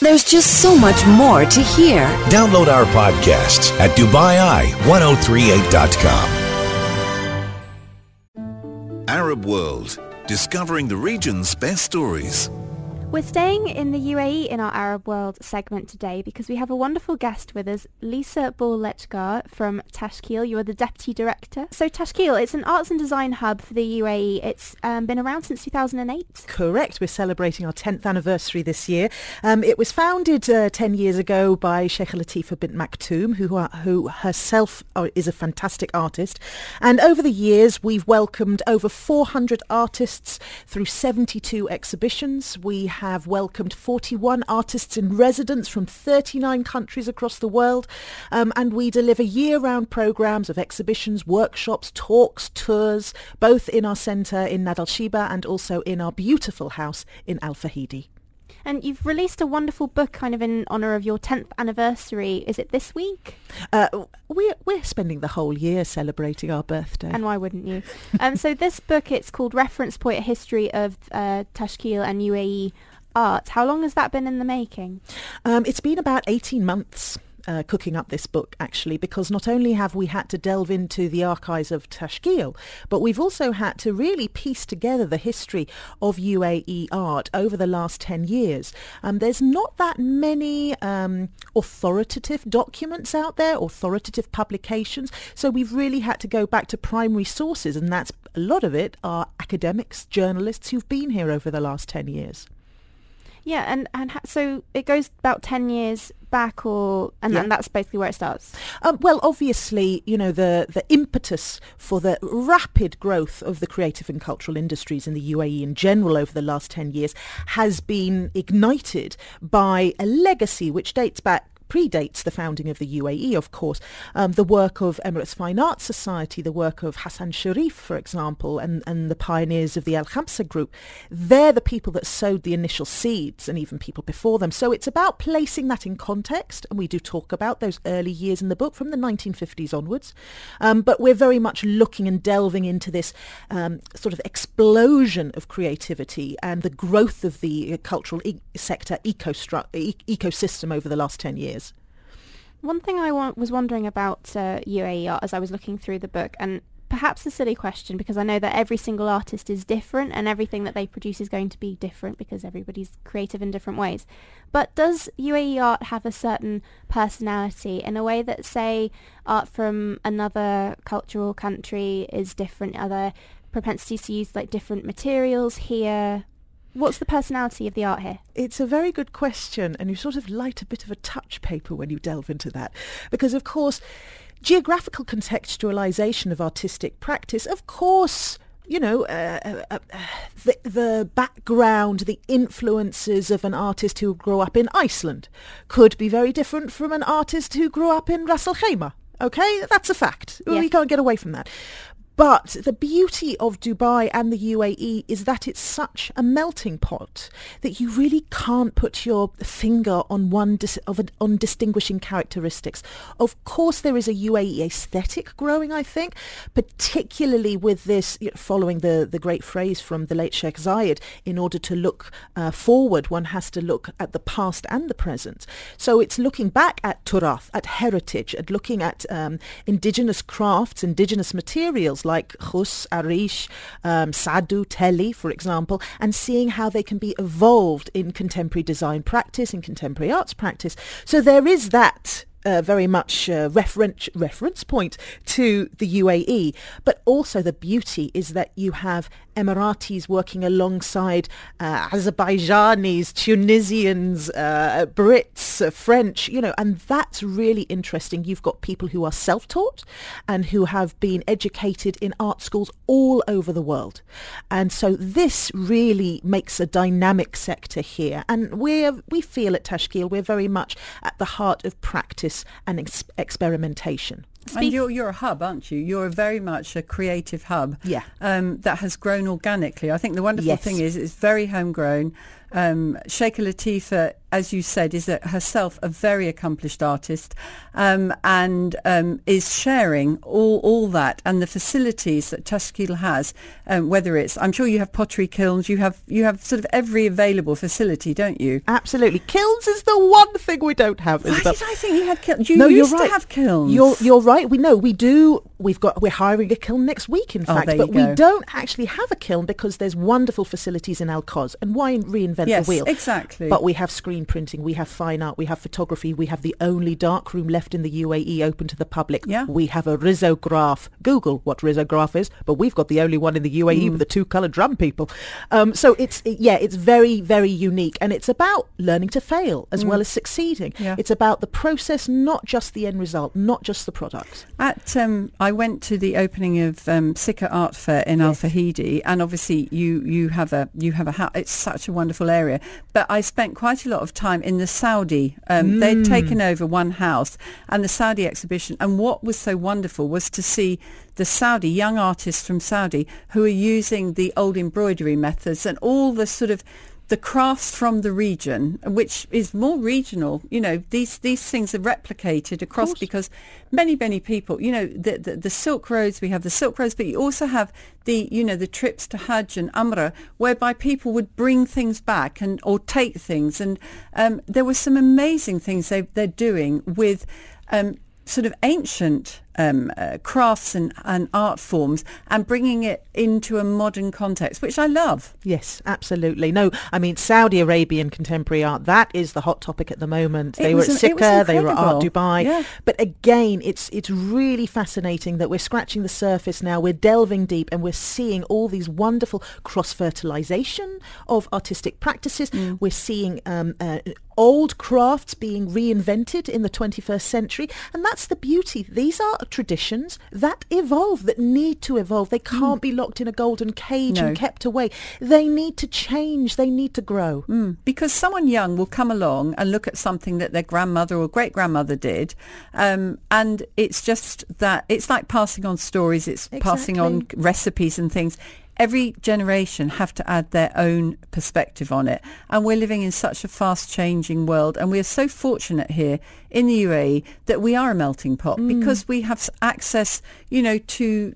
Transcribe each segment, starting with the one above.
There's just so much more to hear. Download our podcasts at DubaiI1038.com. Arab World, discovering the region's best stories. We're staying in the UAE in our Arab World segment today because we have a wonderful guest with us, Lisa Bull-Lechgar from Tashkeel. You are the Deputy Director. So Tashkeel, it's an arts and design hub for the UAE. It's been around since 2008. Correct. We're celebrating our 10th anniversary this year. It was founded 10 years ago by Sheikha Latifa bint Maktoum, who herself is a fantastic artist. And over the years, we've welcomed over 400 artists through 72 exhibitions. We have welcomed 41 artists in residence from 39 countries across the world, and we deliver year-round programs of exhibitions, workshops, talks, tours, both in our centre in Nad Al Shiba and also in our beautiful house in Al Fahidi. And you've released a wonderful book kind of in honour of your 10th anniversary. Is it this week? We're spending the whole year celebrating our birthday. And why wouldn't you? So this book, it's called Reference Point, A History of Tashkeel and UAE Art. How long has that been in the making? It's been about 18 months. Cooking up this book, actually, because not only have we had to delve into the archives of Tashkeel, but we've also had to really piece together the history of UAE art over the last 10 years. There's not that many authoritative documents out there, authoritative publications, so we've really had to go back to primary sources, and that's a lot of it are academics, journalists who've been here over the last 10 years. Yeah, and so it goes about 10 years back, and that's basically where it starts. Well, obviously, you know, the impetus for the rapid growth of the creative and cultural industries in the UAE in general over the last 10 years has been ignited by a legacy which predates the founding of the UAE, of course. The work of Emirates Fine Arts Society, the work of Hassan Sharif, for example, and the pioneers of the Al Khamsa group. They're the people that sowed the initial seeds, and even people before them. So it's about placing that in context, and we do talk about those early years in the book from the 1950s onwards. But we're very much looking and delving into this sort of explosion of creativity and the growth of the cultural sector ecosystem over the last 10 years. One thing I was wondering about UAE art as I was looking through the book, and perhaps a silly question because I know that every single artist is different and everything that they produce is going to be different because everybody's creative in different ways. But does UAE art have a certain personality in a way that, say, art from another cultural country is different, other propensities to use like different materials here? What's the personality of the art here? It's a very good question, and you sort of light a bit of a touch paper when you delve into that. Because, of course, geographical contextualization of artistic practice, of course, you know, the background, the influences of an artist who grew up in Iceland could be very different from an artist who grew up in Ras Al Khaimah. Okay, that's a fact. Yeah. We can't get away from that. But the beauty of Dubai and the UAE is that it's such a melting pot that you really can't put your finger on on distinguishing characteristics. Of course, there is a UAE aesthetic growing, I think, particularly with this, following the great phrase from the late Sheikh Zayed, in order to look forward, one has to look at the past and the present. So it's looking back at turath, at heritage, at looking at indigenous crafts, indigenous materials, like khus, arish, sadu, teli, for example, and seeing how they can be evolved in contemporary design practice, in contemporary arts practice. So there is that very much reference point to the UAE, but also the beauty is that you have Emiratis working alongside Azerbaijanis, Tunisians, Brits, French, and that's really interesting. You've got people who are self-taught and who have been educated in art schools all over the world. And so this really makes a dynamic sector here. And we feel at Tashkeel we're very much at the heart of practice and experimentation. And you're a hub, aren't you? You're very much a creative hub that has grown organically. I think the wonderful thing is it's very homegrown. Sheikha Latifa, as you said, is herself a very accomplished artist, and is sharing all that and the facilities that Tashkil has. Whether it's, I'm sure you have pottery kilns, you have sort of every available facility, don't you? Absolutely. Kilns is the one thing we don't have. Why did I think you had kilns? You No, used you're right. to have kilns. You're right. We do. We're hiring a kiln next week, in fact, there but you go. we don't actually have a kiln because there's wonderful facilities in Al-Quoz, and why reinvent Yes, the wheel? exactly. But we have screen printing, we have fine art, we have photography, we have the only darkroom left in the UAE open to the public. Yeah. We have a risograph. Google what risograph is, but we've got the only one in the UAE with the two-coloured drum people. So it's very, very unique, and it's about learning to fail as well as succeeding. Yeah. It's about the process, not just the end result, not just the product. I went to the opening of Sikka Art Fair in Al Fahidi, and obviously you have a house. It's such a wonderful area. But I spent quite a lot of time in the Saudi. They'd taken over one house and the Saudi exhibition. And what was so wonderful was to see the Saudi young artists from Saudi who are using the old embroidery methods and all the sort of the crafts from the region, which is more regional. You know, these things are replicated across because many people, you know, the Silk Roads, we have the Silk Roads, but you also have the trips to Hajj and Umrah, whereby people would bring things back or take things. And there were some amazing things they're doing with sort of ancient crafts and art forms and bringing it into a modern context, which I love. Yes, absolutely. No, I mean, Saudi Arabian contemporary art, that is the hot topic at the moment. They were at Sikka, they were at Art Dubai. Yeah. But again, it's really fascinating that we're scratching the surface now, we're delving deep, and we're seeing all these wonderful cross-fertilization of artistic practices. We're seeing old crafts being reinvented in the 21st century, and that's the beauty. These are traditions that evolve, that need to evolve. They can't be locked in a golden cage and kept away. They need to change. They need to grow. Because someone young will come along and look at something that their grandmother or great-grandmother did, and it's just that it's like passing on stories, it's passing on recipes and things. Every generation have to add their own perspective on it. And we're living in such a fast-changing world. And we are so fortunate here in the UAE that we are a melting pot because we have access, you know, to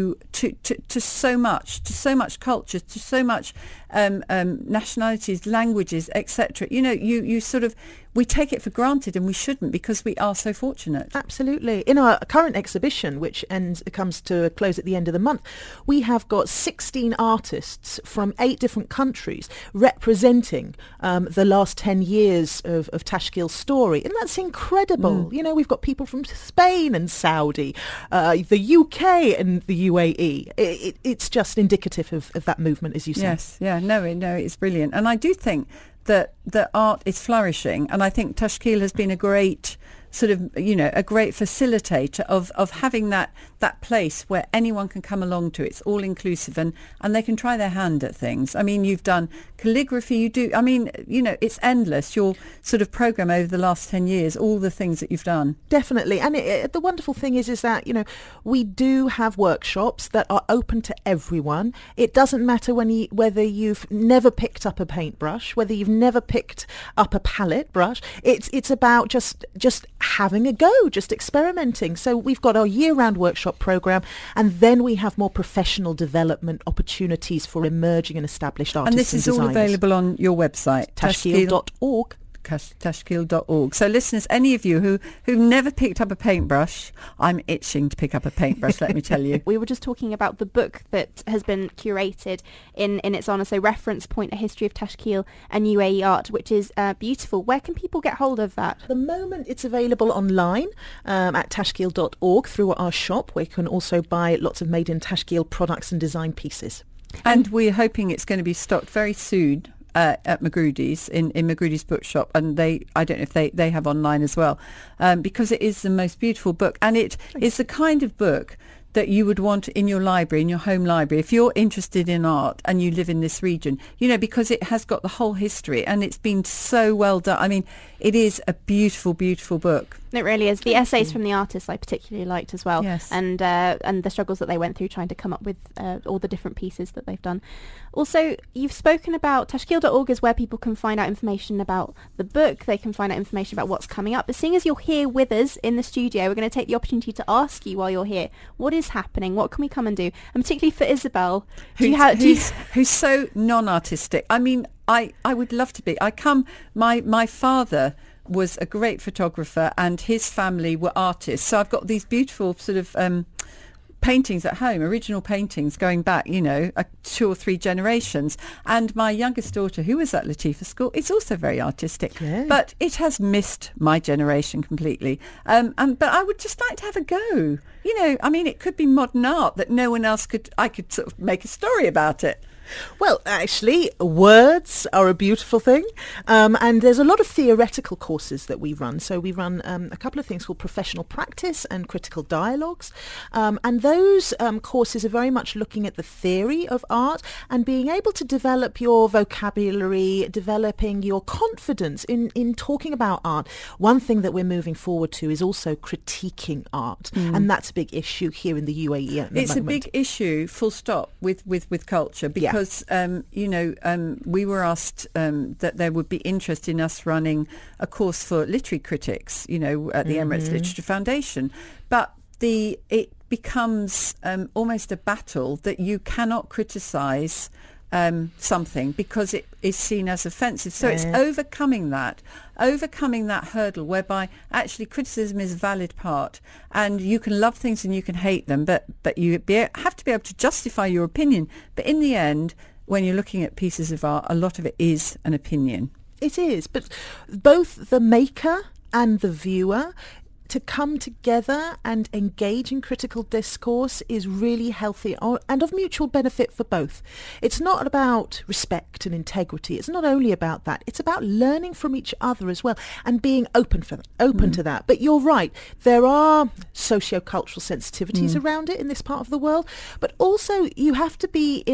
so much culture, to so much nationalities, languages, etc. You know, you sort of, we take it for granted, and we shouldn't, because we are so fortunate. Absolutely. In our current exhibition, which comes to a close at the end of the month, we have got 16 artists from 8 different countries representing the last 10 years of Tashkil's story. And that's incredible. You know, we've got people from Spain and Saudi, the UK and the UAE. It's just indicative of that movement, as you say. Yes, yeah, no, it's brilliant. And I do think that the art is flourishing, and I think Tashkil has been a great sort of, you know, a great facilitator of having that place where anyone can come along to. It's all inclusive, and they can try their hand at things. I mean, you've done calligraphy, I mean, you know, it's endless, your sort of program over the last 10 years, all the things that you've done. Definitely. And the wonderful thing is that, you know, we do have workshops that are open to everyone. It doesn't matter whether you've never picked up a paintbrush, whether you've never picked up a palette brush. It's about just having a go, just experimenting. So we've got our year-round workshop program, and then we have more professional development opportunities for emerging and established artists and designers. And this is all available on your website, Tashkil.org. Tashkil.org. So listeners, any of you who've never picked up a paintbrush, I'm itching to pick up a paintbrush, let me tell you. We were just talking about the book that has been curated in its honour, so Reference Point, A History of Tashkil and UAE Art, which is beautiful. Where can people get hold of that? At the moment it's available online at Tashkil.org through our shop, where you can also buy lots of made in Tashkil products and design pieces. And we're hoping it's going to be stocked very soon at Magrudy's, in Magrudy's bookshop, and I don't know if they have online as well, because it is the most beautiful book, and it is the kind of book that you would want in your library, in your home library, if you're interested in art and you live in this region, you know, because it has got the whole history and it's been so well done. I mean, it is a beautiful, beautiful book. It really is. The essays from the artists I particularly liked as well, Yes. and the struggles that they went through trying to come up with all the different pieces that they've done. Also, you've spoken about Tashkil.org is where people can find out information about the book. They can find out information about what's coming up. But seeing as you're here with us in the studio, we're going to take the opportunity to ask you while you're here, what is happening? What can we come and do? And particularly for Isabel, who's so non-artistic. I mean, I would love to be. My father was a great photographer and his family were artists. So I've got these beautiful sort of paintings at home, original paintings going back, 2 or 3 generations. And my youngest daughter, who was at Latifa School, is also very artistic. Yeah. But it has missed my generation completely. But I would just like to have a go. It could be modern art that no one else could. I could sort of make a story about it. Well, actually, words are a beautiful thing. And there's a lot of theoretical courses that we run. So we run a couple of things called professional practice and critical dialogues. And those courses are very much looking at the theory of art and being able to develop your vocabulary, developing your confidence in talking about art. One thing that we're moving forward to is also critiquing art. And that's a big issue here in the UAE at the It's moment. a big issue, full stop, with culture, because we were asked that there would be interest in us running a course for literary critics, at the Emirates Literature Foundation. But it becomes almost a battle that you cannot criticise something because it is seen as offensive. So it's overcoming that hurdle whereby actually criticism is a valid part, and you can love things and you can hate them, but you have to be able to justify your opinion. But in the end, when you're looking at pieces of art, a lot of it is an opinion. It is, but both the maker and the viewer to come together and engage in critical discourse is really healthy and of mutual benefit for both. It's not about respect and integrity. It's not only about that. It's about learning from each other as well and being open to that. But you're right. There are socio-cultural sensitivities around it in this part of the world. But also you have to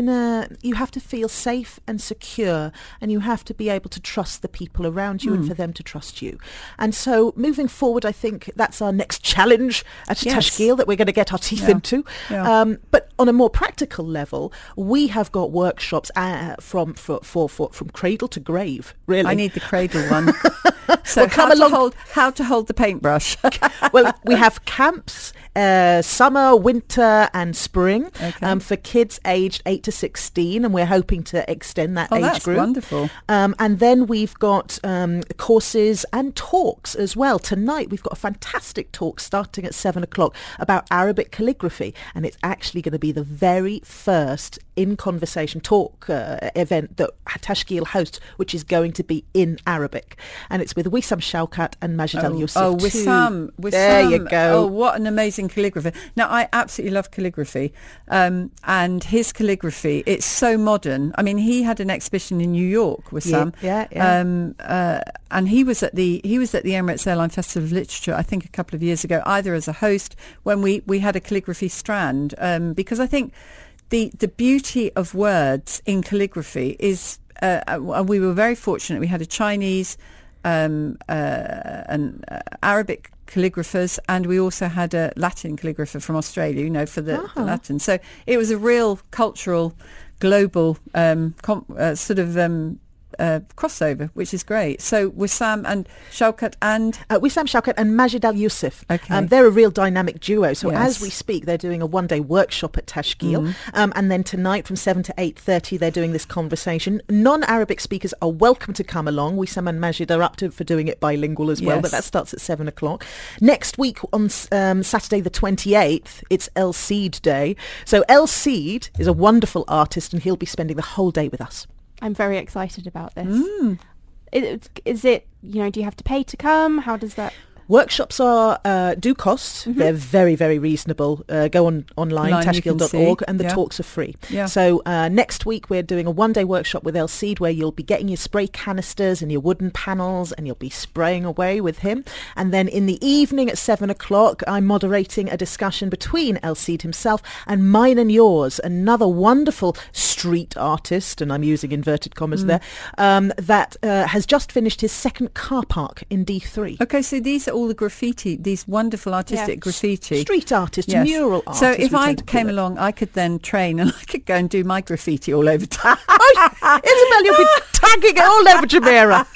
feel safe and secure, and you have to be able to trust the people around you and for them to trust you. And so moving forward, I think that's our next challenge at Tashkil that we're going to get our teeth into. Yeah. But on a more practical level, we have got workshops from cradle to grave, really. I need the cradle one. So Well, come along. How to hold the paintbrush. Well, we have camps, summer, winter and spring for kids aged 8 to 16, and we're hoping to extend that age that's group. Wonderful. And then we've got courses and talks as well. Tonight we've got a fantastic talk starting at 7:00 about Arabic calligraphy, and it's actually going to be the very first in-conversation talk event that Tashkil hosts, which is going to be in Arabic. And it's with Wissam Shaukat and Majid Al-Yusuf. Oh, Wissam. There you go. Oh, what an amazing calligrapher. Now, I absolutely love calligraphy. And his calligraphy, it's so modern. I mean, he had an exhibition in New York, Wissam. Yeah. And he was at the Emirates Airline Festival of Literature, I think a couple of years ago, either as a host when we had a calligraphy strand, because I think the beauty of words in calligraphy is, we were very fortunate. We had a Chinese, an Arabic calligraphers, and we also had a Latin calligrapher from Australia, for the Latin. So it was a real cultural, global crossover, which is great. So Wissam and Shaukat and... Wissam Shaukat and Majid Al-Yusuf. Okay. They're a real dynamic duo. So Yes. as we speak, they're doing a one-day workshop at Tashkil. And then tonight from 7 to 8:30, they're doing this conversation. Non-Arabic speakers are welcome to come along. Wissam and Majid are up for doing it bilingual as well, Yes. but that starts at 7:00. Next week on Saturday the 28th, it's El Seed Day. So El Seed is a wonderful artist, and he'll be spending the whole day with us. I'm very excited about this. Is it, do you have to pay to come? How does that... Workshops do cost. They're very, very reasonable. Go online, Online, you can tashkil.org, see. and the Yeah. talks are free. Yeah. So next week we're doing a one-day workshop with El Cid where you'll be getting your spray canisters and your wooden panels, and you'll be spraying away with him. And then in the evening at 7:00, I'm moderating a discussion between El Cid himself and Mine and Yours, another wonderful street artist, and I'm using inverted commas there, that has just finished his second car park in D3. Okay, so these are all the graffiti, these wonderful artistic graffiti. Street artists, Yes. mural artists. So if we I tend to call came it. along, I could then train and I could go and do my graffiti all over town. Isabel, you'll be tagging it all over Jumeirah.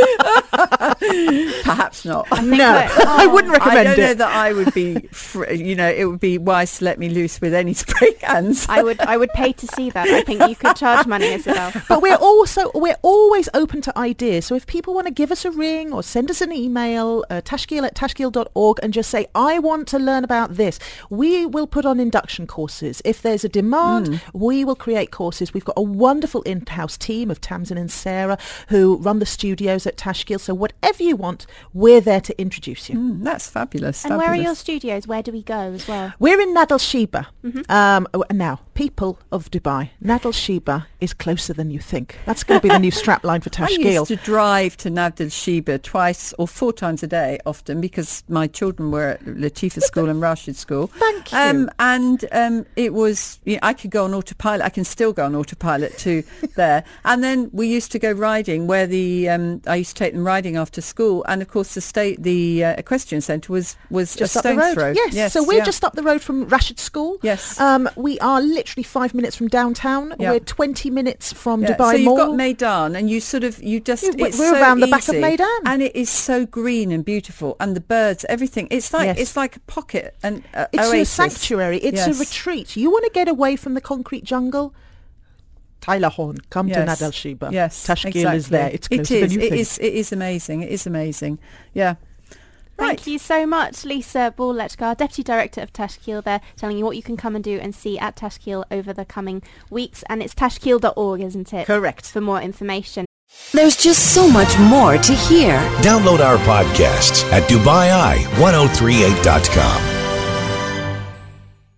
Perhaps not. No, I wouldn't recommend I don't know it. that I would be, it would be wise to let me loose with any spray cans. I would pay to see that. I think you could charge money, Isabel. But we're always open to ideas. So if people want to give us a ring or send us an email, tashkil@tashkil.org, and just say, I want to learn about this, we will put on induction courses. If there's a demand, we will create courses. We've got a wonderful in-house team of Tamsin and Sarah who run the studios at Tashkil. So whatever you want, we're there to introduce you. That's fabulous. And where are fabulous. your studios? Where do we go as well? We're in Nad al-Sheba. Now, people of Dubai, Nad al-Sheba is closer than you think. That's going to be the new strapline for I Tashkil. used to drive to Nad al-Sheba twice or 4 times a day, often, because my children were at Latifa School and Rashid School. Thank you. It was, I could go on autopilot. I can still go on autopilot to there. And then we used to go riding where I used to take them riding after school. And of course, the equestrian centre was Just a up the stone's road. throw. Yes. So we're just up the road from Rashid School. Yes. We are literally 5 minutes from downtown. Yeah. We're 20 minutes from Yeah, Dubai so you've Mall. got Maidan, and it's We're so around the back of easy, Maidan. and it is so green and beautiful, and the birds, everything. It's like Yes. it's like a pocket, and It's oasis. a sanctuary. It's Yes. a retreat. You want to get away from the concrete jungle? Tailahon, come to Yes. Nad al-Sheba. Yes, Tashkil is there. It's closer than you think. It is amazing. It is amazing. Yeah. Thank you so much, Lisa Ball-Lechgar, Deputy Director of Tashkil there, telling you what you can come and do and see at Tashkil over the coming weeks. And it's tashkil.org, isn't it? Correct. For more information. There's just so much more to hear. Download our podcasts at DubaiEye1038.com.